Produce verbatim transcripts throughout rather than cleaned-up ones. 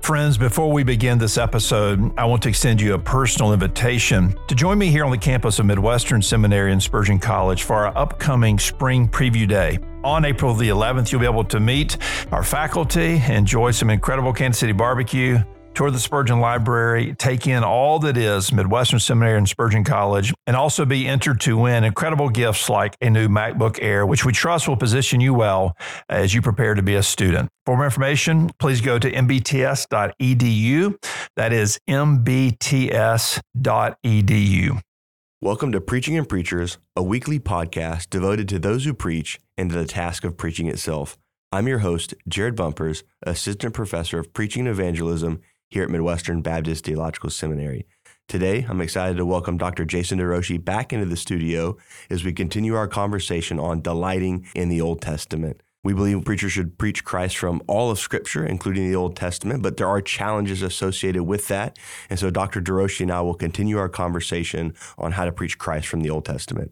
Friends, before we begin this episode, I want to extend you a personal invitation to join me here on the campus of Midwestern Seminary and Spurgeon College for our upcoming Spring Preview Day. On April the eleventh, you'll be able to meet our faculty, enjoy some incredible Kansas City barbecue, tour the Spurgeon Library, take in all that is Midwestern Seminary and Spurgeon College, and also be entered to win incredible gifts like a new MacBook Air, which we trust will position you well as you prepare to be a student. For more information, please go to m b t s dot e d u. That is m b t s dot e d u. Welcome to Preaching and Preachers, a weekly podcast devoted to those who preach and to the task of preaching itself. I'm your host, Jared Bumpers, Assistant Professor of Preaching and Evangelism here at Midwestern Baptist Theological Seminary. Today, I'm excited to welcome Doctor Jason DeRouchie back into the studio as we continue our conversation on delighting in the Old Testament. We believe preachers should preach Christ from all of Scripture, including the Old Testament, but there are challenges associated with that. And so Doctor DeRouchie and I will continue our conversation on how to preach Christ from the Old Testament.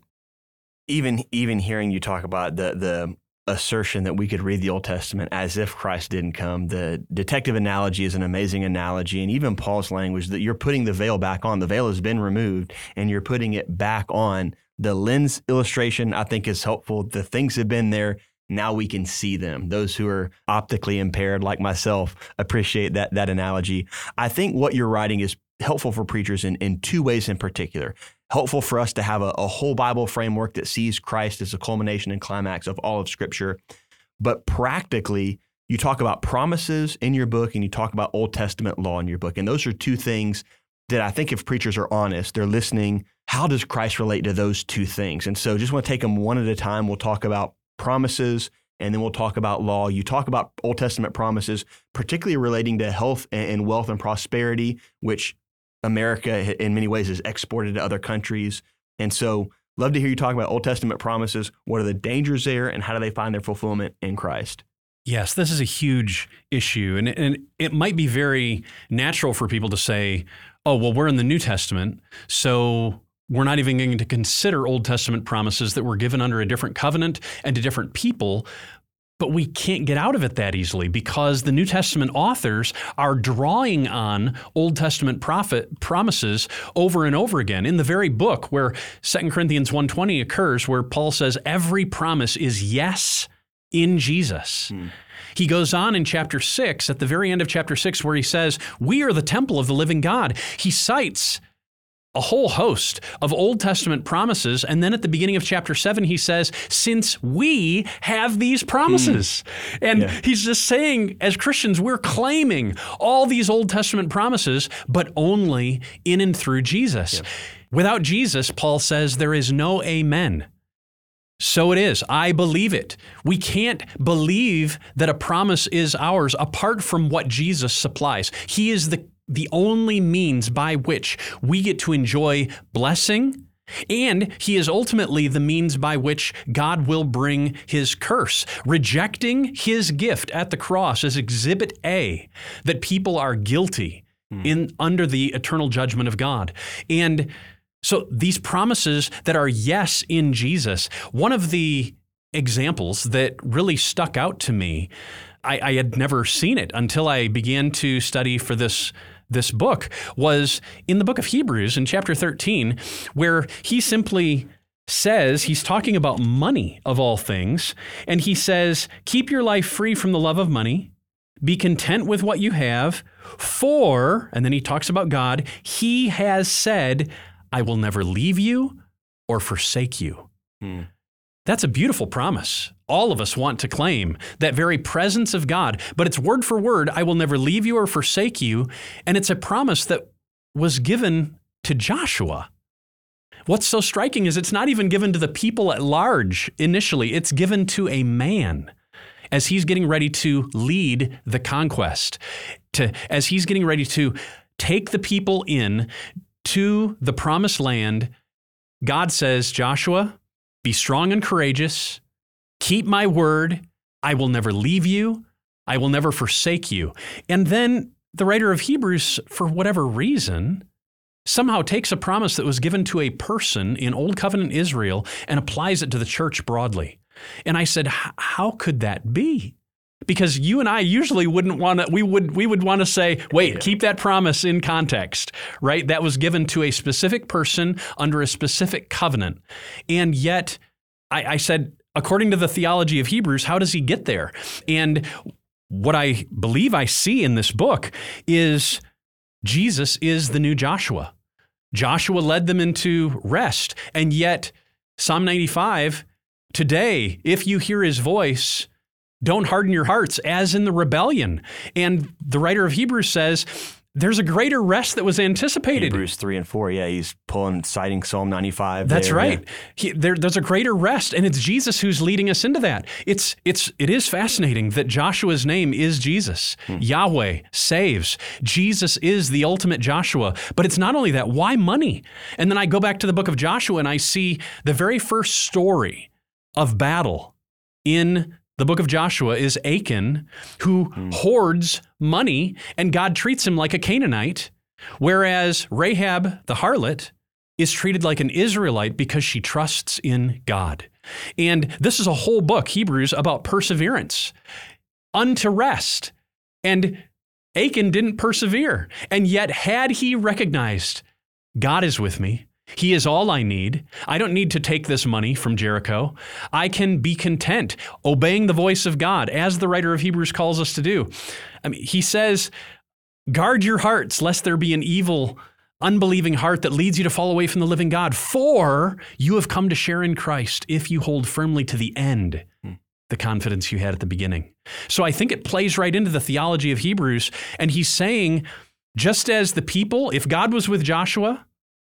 Even even hearing you talk about the the assertion that we could read the Old Testament as if Christ didn't come. The detective analogy is an amazing analogy, and even Paul's language that you're putting the veil back on. The veil has been removed, and you're putting it back on. The lens illustration, I think, is helpful. The things have been there. Now we can see them. Those who are optically impaired, like myself, appreciate that that analogy. I think what you're writing is helpful for preachers in, in two ways in particular. Helpful for us to have a, a whole Bible framework that sees Christ as the culmination and climax of all of Scripture. But practically, you talk about promises in your book and you talk about Old Testament law in your book. And those are two things that I think if preachers are honest, they're listening, how does Christ relate to those two things? And so just want to take them one at a time. We'll talk about promises, and then we'll talk about law. You talk about Old Testament promises, particularly relating to health and wealth and prosperity, which America in many ways is exported to other countries. And so love to hear you talk about Old Testament promises. What are the dangers there, and how do they find their fulfillment in Christ? Yes, this is a huge issue. And, and it might be very natural for people to say, oh, well, we're in the New Testament, so we're not even going to consider Old Testament promises that were given under a different covenant and to different people. But we can't get out of it that easily because the New Testament authors are drawing on Old Testament prophet promises over and over again. In the very book where Second Corinthians one twenty occurs, where Paul says every promise is yes in Jesus. Hmm. He goes on in chapter six, at the very end of chapter six, where he says, we are the temple of the living God. He cites a whole host of Old Testament promises. And then at the beginning of chapter seven, he says, since we have these promises. Mm. And yeah. he's just saying, as Christians, we're claiming all these Old Testament promises, but only in and through Jesus. Yeah. Without Jesus, Paul says, there is no amen. So it is. I believe it. We can't believe that a promise is ours apart from what Jesus supplies. He is the the only means by which we get to enjoy blessing, and he is ultimately the means by which God will bring his curse. Rejecting his gift at the cross is exhibit A, that people are guilty mm. in under the eternal judgment of God. And so these promises that are yes in Jesus, one of the examples that really stuck out to me, I, I had never seen it until I began to study for this This book, was in the book of Hebrews in chapter thirteen, where he simply says, he's talking about money of all things, and he says, keep your life free from the love of money, be content with what you have, for, and then he talks about God, he has said, I will never leave you or forsake you. Hmm. That's a beautiful promise. All of us want to claim that very presence of God, but it's word for word, I will never leave you or forsake you. And it's a promise that was given to Joshua. What's so striking is it's not even given to the people at large initially. It's given to a man as he's getting ready to lead the conquest, to as he's getting ready to take the people in to the promised land. God says, Joshua, be strong and courageous. Keep my word. I will never leave you. I will never forsake you. And then the writer of Hebrews, for whatever reason, somehow takes a promise that was given to a person in Old Covenant Israel and applies it to the church broadly. And I said, how could that be? Because you and I usually wouldn't want to, we would we would want to say, wait, Yeah. keep that promise in context, right? That was given to a specific person under a specific covenant. And yet, I, I said, according to the theology of Hebrews, how does he get there? And what I believe I see in this book is Jesus is the new Joshua. Joshua led them into rest. And yet, Psalm ninety-five, today, if you hear his voice, don't harden your hearts as in the rebellion. And the writer of Hebrews says there's a greater rest that was anticipated. Hebrews three and four, yeah, he's pulling, citing Psalm ninety-five. That's there, right. yeah. He, there, there's a greater rest, and it's Jesus who's leading us into that. It's it's it is fascinating that Joshua's name is Jesus. Hmm. Yahweh saves. Jesus is the ultimate Joshua. But it's not only that. Why money? And then I go back to the book of Joshua, and I see the very first story of battle in the book of Joshua is Achan, who hmm. hoards money, and God treats him like a Canaanite, whereas Rahab, the harlot, is treated like an Israelite because she trusts in God. And this is a whole book, Hebrews, about perseverance, unto rest. And Achan didn't persevere. And yet, had he recognized, God is with me, he is all I need. I don't need to take this money from Jericho. I can be content, obeying the voice of God, as the writer of Hebrews calls us to do. I mean, he says, guard your hearts, lest there be an evil, unbelieving heart that leads you to fall away from the living God. For you have come to share in Christ if you hold firmly to the end the confidence you had at the beginning. So I think it plays right into the theology of Hebrews. And he's saying, just as the people, if God was with Joshua,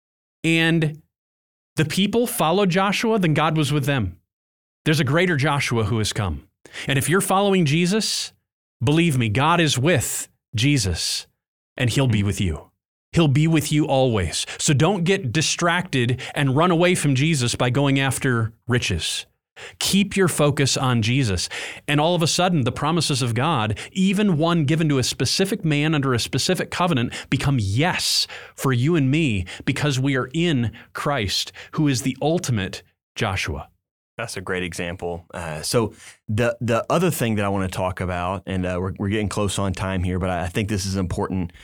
and the people followed Joshua, then God was with them. There's a greater Joshua who has come. And if you're following Jesus, believe me, God is with Jesus, and he'll be with you. He'll be with you always. So don't get distracted and run away from Jesus by going after riches. Keep your focus on Jesus. And all of a sudden, the promises of God, even one given to a specific man under a specific covenant, become yes for you and me because we are in Christ, who is the ultimate Joshua. That's a great example. Uh, so the the other thing that I want to talk about, and uh, we're, we're getting close on time here, but I think this is important,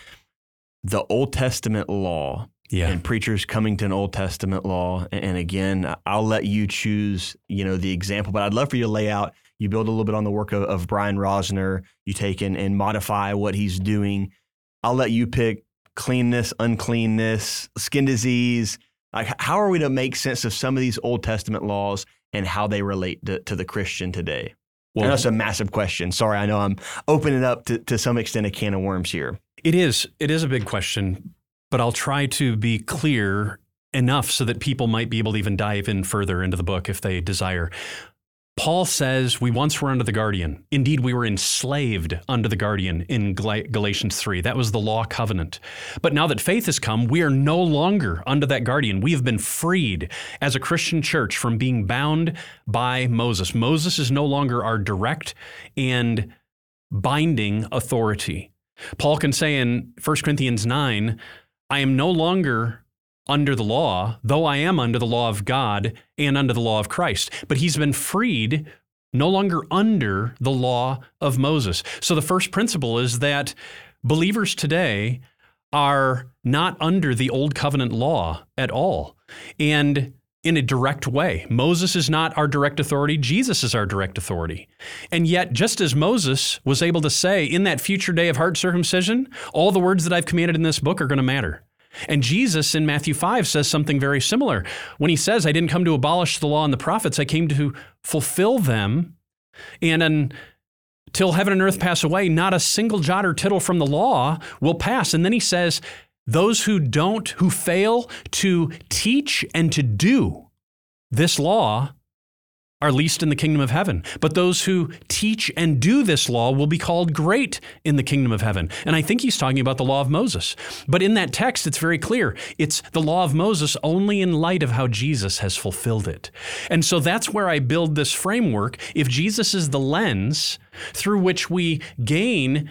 the Old Testament law. Yeah. And preachers coming to an Old Testament law. And again, I'll let you choose, you know, the example, but I'd love for you to lay out, you build a little bit on the work of, of Brian Rosner, you take and, and modify what he's doing. I'll let you pick cleanness, uncleanness, skin disease. Like, how are we to make sense of some of these Old Testament laws and how they relate to, to the Christian today? Well, I know that's a massive question. Sorry, I know I'm opening up to, to some extent a can of worms here. It is. It is a big question. But I'll try to be clear enough so that people might be able to even dive in further into the book if they desire. Paul says we once were under the guardian. Indeed, we were enslaved under the guardian in Galatians three. That was the law covenant. But now that faith has come, we are no longer under that guardian. We have been freed as a Christian church from being bound by Moses. Moses is no longer our direct and binding authority. Paul can say in First Corinthians nine, I am no longer under the law, though I am under the law of God and under the law of Christ. But he's been freed, no longer under the law of Moses. So the first principle is that believers today are not under the old covenant law at all. And in a direct way. Moses is not our direct authority. Jesus is our direct authority. And yet, just as Moses was able to say in that future day of heart circumcision, all the words that I've commanded in this book are going to matter. And Jesus in Matthew five says something very similar. When he says, I didn't come to abolish the law and the prophets, I came to fulfill them. And until heaven and earth pass away, not a single jot or tittle from the law will pass. And then he says, those who don't, who fail to teach and to do this law are least in the kingdom of heaven. But those who teach and do this law will be called great in the kingdom of heaven. And I think he's talking about the law of Moses. But in that text, it's very clear. It's the law of Moses only in light of how Jesus has fulfilled it. And so that's where I build this framework. If Jesus is the lens through which we gain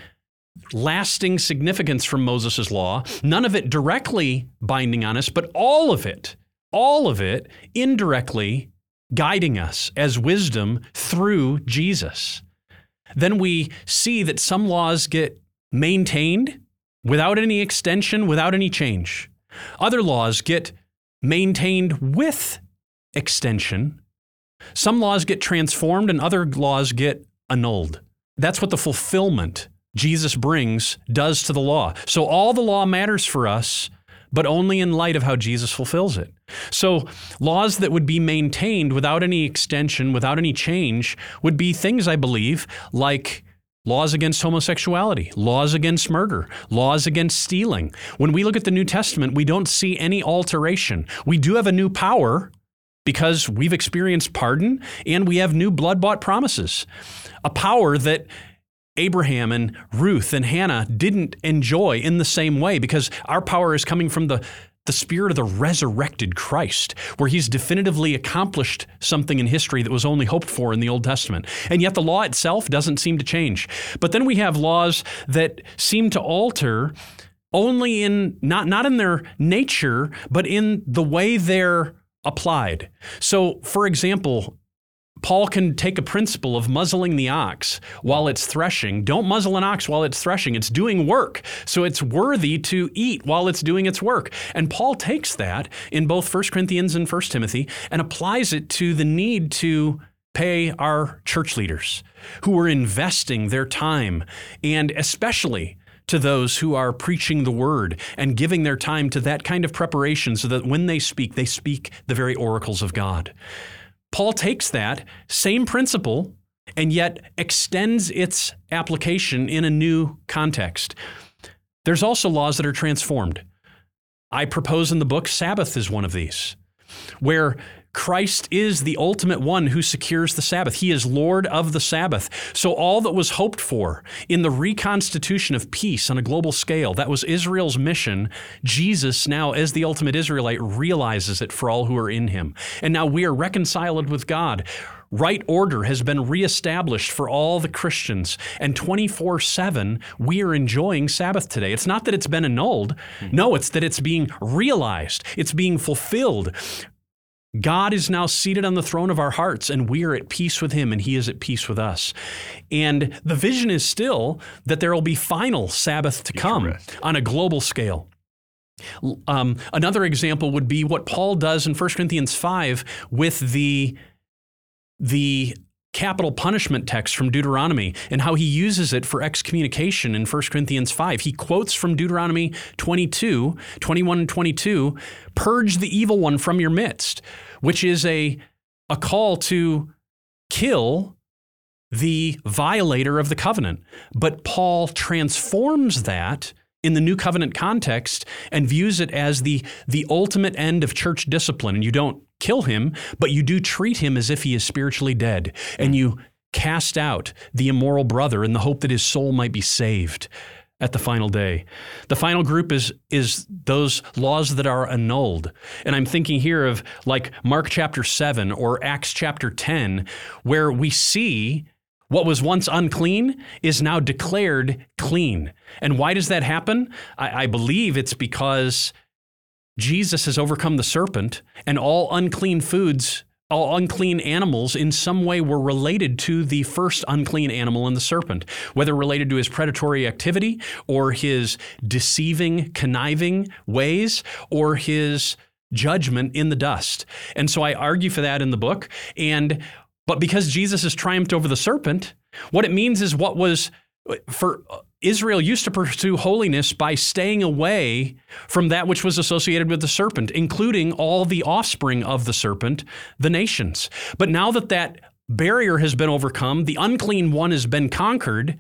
lasting significance from Moses' law, none of it directly binding on us, but all of it, all of it indirectly guiding us as wisdom through Jesus. then we see that some laws get maintained without any extension, without any change. Other laws get maintained with extension. Some laws get transformed and other laws get annulled. That's what the fulfillment Jesus brings does to the law. So all the law matters for us, but only in light of how Jesus fulfills it. So laws that would be maintained without any extension, without any change, would be things, I believe, like laws against homosexuality, laws against murder, laws against stealing. When we look at the New Testament, we don't see any alteration. We do have a new power because we've experienced pardon and we have new blood-bought promises, a power that Abraham and Ruth and Hannah didn't enjoy in the same way, because our power is coming from the, the spirit of the resurrected Christ, where he's definitively accomplished something in history that was only hoped for in the Old Testament. And yet the law itself doesn't seem to change. But then we have laws that seem to alter only in, not, not in their nature, but in the way they're applied. So, for example, Paul can take a principle of muzzling the ox while it's threshing. Don't muzzle an ox while it's threshing. It's doing work, so it's worthy to eat while it's doing its work. And Paul takes that in both First Corinthians and First Timothy and applies it to the need to pay our church leaders who are investing their time, and especially to those who are preaching the word and giving their time to that kind of preparation so that when they speak, they speak the very oracles of God. Paul takes that same principle and yet extends its application in a new context. There's also laws that are transformed. I propose in the book, Sabbath is one of these, where Christ is the ultimate one who secures the Sabbath. He is Lord of the Sabbath. So all that was hoped for in the reconstitution of peace on a global scale, that was Israel's mission, Jesus now, as the ultimate Israelite, realizes it for all who are in him. And now we are reconciled with God. Right order has been reestablished for all the Christians, and twenty-four seven, we are enjoying Sabbath today. It's not that it's been annulled. No, it's that it's being realized. It's being fulfilled. God is now seated on the throne of our hearts, and we are at peace with him, and he is at peace with us. And the vision is still that there will be final Sabbath to come on a global scale. Um, another example would be what Paul does in First Corinthians five with the, the capital punishment text from Deuteronomy and how he uses it for excommunication in First Corinthians five. He quotes from Deuteronomy twenty-two, twenty-one and twenty-two, purge the evil one from your midst, which is a, a call to kill the violator of the covenant. But Paul transforms that in the new covenant context and views it as the, the ultimate end of church discipline. And you don't kill him, but you do treat him as if he is spiritually dead. And you cast out the immoral brother in the hope that his soul might be saved at the final day. The final group is, is those laws that are annulled. And I'm thinking here of like Mark chapter seven or Acts chapter ten, where we see what was once unclean is now declared clean. And why does that happen? I, I believe it's because Jesus has overcome the serpent, and all unclean foods, all unclean animals in some way were related to the first unclean animal in the serpent, whether related to his predatory activity or his deceiving, conniving ways or his judgment in the dust. And so I argue for that in the book. And But because Jesus has triumphed over the serpent, what it means is what was for Israel used to pursue holiness by staying away from that which was associated with the serpent, including all the offspring of the serpent, the nations. But now that that barrier has been overcome, the unclean one has been conquered,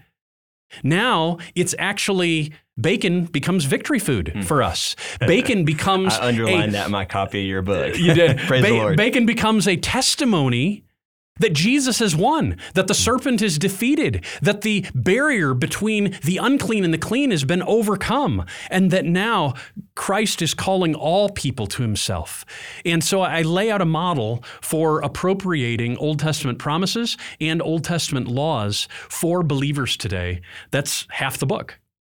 now it's actually bacon becomes victory food mm. for us. Bacon becomes I underlined a, that in my copy of your book. You did. Praise ba- the Lord. Bacon becomes a testimony that Jesus has won, that the serpent is defeated, that the barrier between the unclean and the clean has been overcome, and that now Christ is calling all people to himself. And so I lay out a model for appropriating Old Testament promises and Old Testament laws for believers today. That's half the book.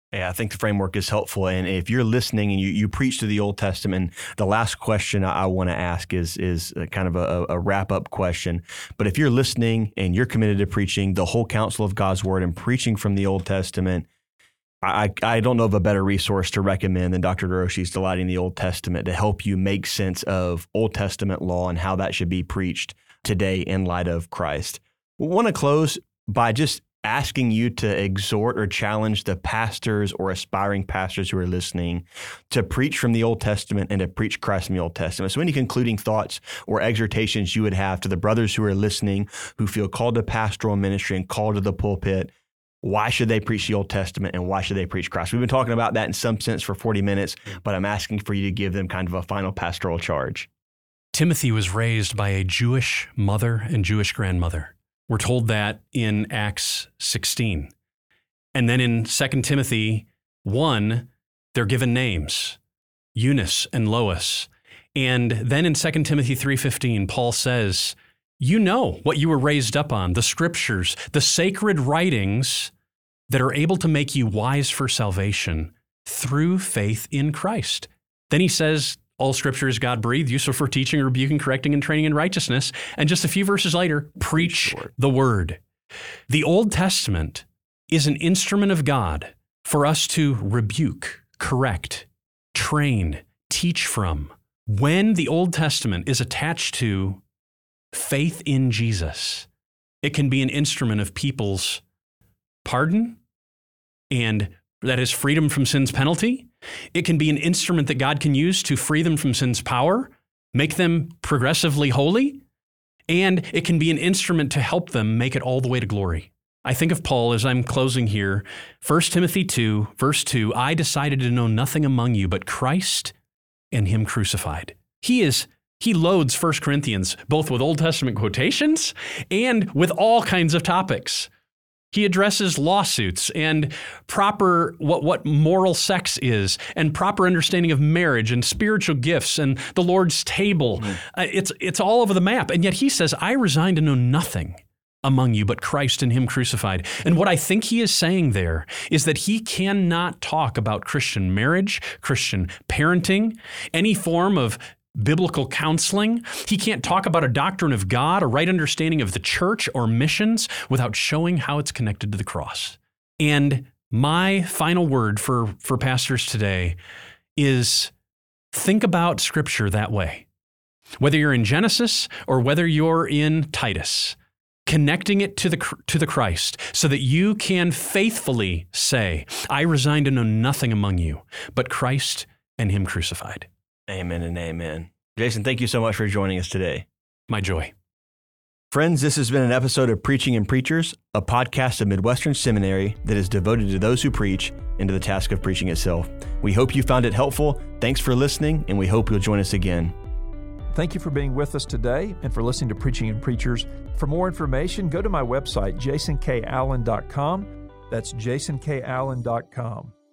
Yeah, I think the framework is helpful. And if you're listening and you, you preach to the Old Testament, the last question I, I want to ask is is kind of a, a wrap-up question. But if you're listening and you're committed to preaching the whole counsel of God's Word and preaching from the Old Testament, I, I don't know of a better resource to recommend than Doctor DeRouchie's Delighting the Old Testament to help you make sense of Old Testament law and how that should be preached today in light of Christ. I want to close by just asking you to exhort or challenge the pastors or aspiring pastors who are listening to preach from the Old Testament and to preach Christ from the Old Testament. So any concluding thoughts or exhortations you would have to the brothers who are listening, who feel called to pastoral ministry and called to the pulpit, why should they preach the Old Testament and why should they preach Christ? We've been talking about that in some sense for forty minutes, but I'm asking for you to give them kind of a final pastoral charge. Timothy was raised by a Jewish mother and Jewish grandmother. We're told that in Acts sixteen. And then in Second Timothy one, they're given names, Eunice and Lois. And then in Second Timothy three fifteen, Paul says, you know what you were raised up on, the scriptures, the sacred writings that are able to make you wise for salvation through faith in Christ. Then he says, all scripture is God-breathed, useful for teaching, rebuking, correcting, and training in righteousness. And just a few verses later, preach the word. The Old Testament is an instrument of God for us to rebuke, correct, train, teach from. When the Old Testament is attached to faith in Jesus, it can be an instrument of people's pardon, and that is freedom from sin's penalty. It can be an instrument that God can use to free them from sin's power, make them progressively holy, and it can be an instrument to help them make it all the way to glory. I think of Paul as I'm closing here, First Timothy two, verse two, I decided to know nothing among you but Christ and him crucified. He is He loads First Corinthians both with Old Testament quotations and with all kinds of topics. He addresses lawsuits and proper what, what moral sex is and proper understanding of marriage and spiritual gifts and the Lord's table. Mm-hmm. Uh, it's, it's all over the map. And yet he says, I resign to know nothing among you but Christ and him crucified. And what I think he is saying there is that he cannot talk about Christian marriage, Christian parenting, any form of biblical counseling. He can't talk about a doctrine of God, a right understanding of the church or missions without showing how it's connected to the cross. And my final word for, for pastors today is think about Scripture that way. Whether you're in Genesis or whether you're in Titus, connecting it to the to the Christ so that you can faithfully say, I resign to know nothing among you but Christ and him crucified. Amen and amen. Jason, thank you so much for joining us today. My joy. Friends, this has been an episode of Preaching and Preachers, a podcast of Midwestern Seminary that is devoted to those who preach and to the task of preaching itself. We hope you found it helpful. Thanks for listening, and we hope you'll join us again. Thank you for being with us today and for listening to Preaching and Preachers. For more information, go to my website, jason k allen dot com. That's jason k allen dot com.